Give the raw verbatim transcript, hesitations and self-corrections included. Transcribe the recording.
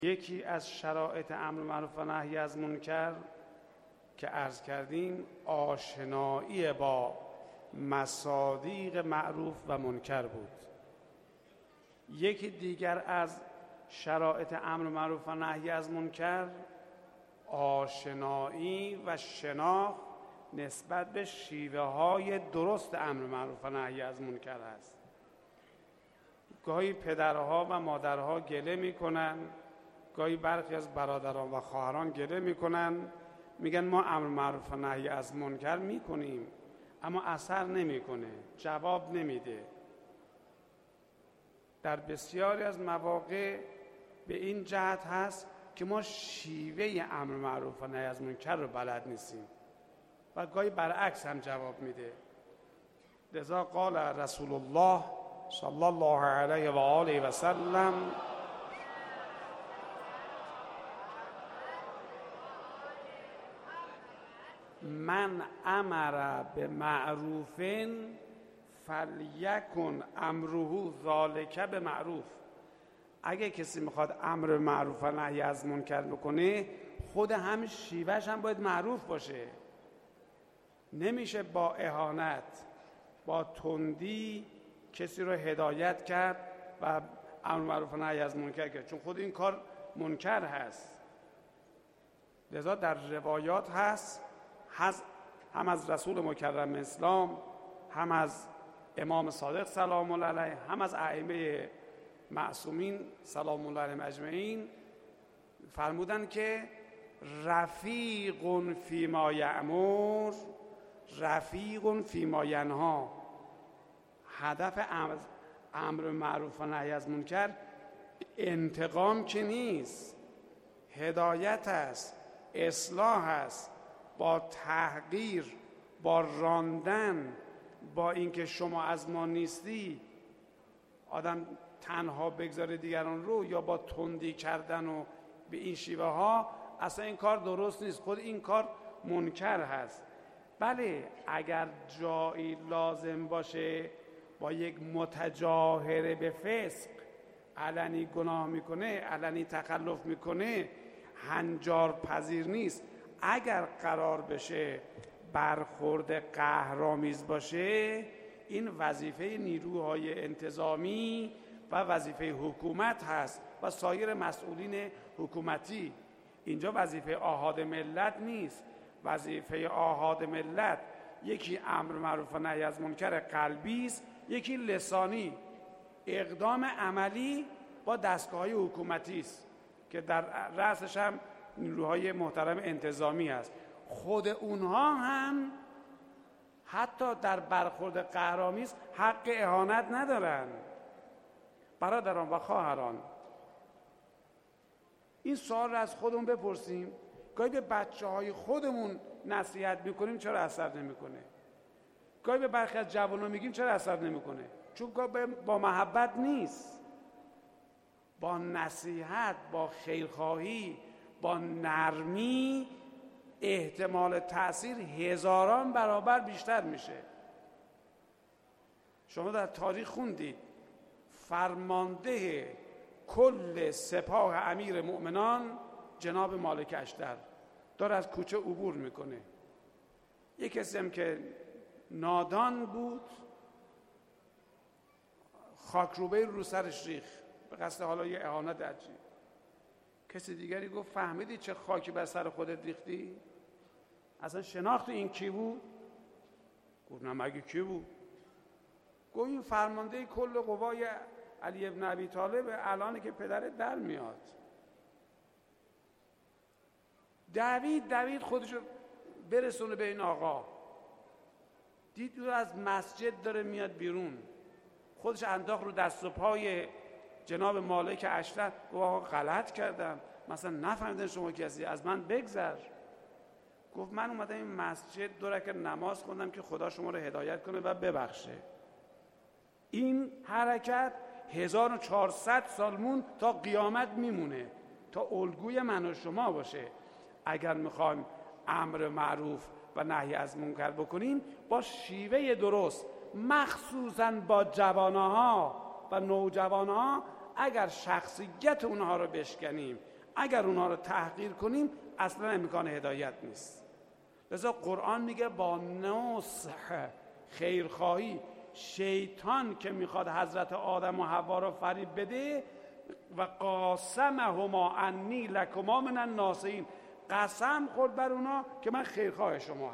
یکی از شرایط امر معروف و نهی از منکر که عرض کردیم آشنایی با مصادیق معروف و منکر بود. یکی دیگر از شرایط امر معروف و نهی از منکر آشنایی و شناخت نسبت به شیوه های درست امر معروف و نهی از منکر است. گاهی پدرها و مادرها گله میکنن، گاهی برخی از برادران و خواهران گله میکنن، میگن ما امر معروف و نهی از منکر میکنیم اما اثر نمیکنه، جواب نمیده. در بسیاری از مواقع به این جهت هست که ما شیوه امر معروف و نهی از منکر رو بلد نیستیم و گاهی برعکس هم جواب میده. لذا قال رسول الله صلی الله علیه و آله و سلم من امر به معروف فلیکن امره ذالک به معروف. اگه کسی میخواد امر معروف و نهی از منکر بکنه، خود هم شیوهش هم باید معروف باشه. نمیشه با اهانت، با تندی کسی رو هدایت کرد و امر معروف و نهی از منکر کرد، چون خود این کار منکر هست. لذا در روایات هست هم از رسول مکرم اسلام، هم از امام صادق سلام الله علیه، هم از ائمه معصومین سلام الله علیهم اجمعین فرمودن که رفیق فیما یأمر رفیق فیما ینهی. هدف امر معروف و نهی از منکر انتقام که نیست، هدایت است، اصلاح است. با تحقیر، با راندن، با اینکه شما از ما نیستی آدم تنها بگذاره دیگران رو، یا با تندی کردن و به این شیوه ها، اصلا این کار درست نیست، خود این کار منکر هست. بله اگر جایی لازم باشه با یک متجاهر به فسق علنی گناه میکنه، علنی تخلف میکنه، هنجار پذیر نیست، اگر قرار بشه برخورد قهرآمیز باشه، این وظیفه نیروهای انتظامی و وظیفه حکومت هست و سایر مسئولین حکومتی. اینجا وظیفه آحاد ملت نیست. وظیفه آحاد ملت یکی امر معروف و نهی از منکر قلبی است، یکی لسانی، اقدام عملی با دستگاه‌های حکومتی است که در رأسش هم نیروهای محترم انتظامی هست. خود اونها هم حتی در برخورد قهرآمیز حق اهانت ندارن. برادران و خواهران، این سوال را از خودمون بپرسیم. گاهی به بچه های خودمون نصیحت میکنیم چرا اثر نمیکنه؟ گاهی به برخی از جوانان میگیم چرا اثر نمیکنه؟ چون با محبت نیست. با نصیحت، با خیرخواهی، با نرمی احتمال تأثیر هزاران برابر بیشتر میشه. شما در تاریخ خوندید فرمانده کل سپاه امیر مؤمنان جناب مالک اشتر داره از کوچه عبور میکنه. یک کسی هم که نادان بود خاکروبه رو سرش ریخ به قصد حالا یه اهانت عجیب. کسی دیگری گفت فهمیدی چه خاکی بر سر خودت ریختی؟ اصلا شناختی این کی بود؟ گفت نه مگه کی بود؟ گفت این فرمانده کل قوای علی ابن ابی طالب، الان که پدرت در میاد. دوید دوید خودشو برسونه به این آقا، دید او از مسجد داره میاد بیرون، خودش انداخت رو دست و پای جناب مالک اشتر. گفت آقا غلط کردم، مثلا نفهمیدن شما کسی، از من بگذر. گفت من اومدم این مسجد دو رکعت نماز خوندم که خدا شما رو هدایت کنه و ببخشه. این حرکت هزار و چهارصد سال مون تا قیامت میمونه، تا الگوی من و شما باشه. اگر میخوایم امر معروف و نهی از منکر بکنیم با شیوه درست، مخصوصاً با جوانها و نوجوانها، اگر شخصیت اونها رو بشکنیم اگر اونا رو تحقیر کنیم اصلا امکان هدایت نیست. لذا قرآن میگه با نصح، خیرخواهی، شیطان که میخواد حضرت آدم و حوا رو فریب بده، و قاسمهما انی لکما من الناصحین، قسم خورد بر اونا که من خیرخواه شما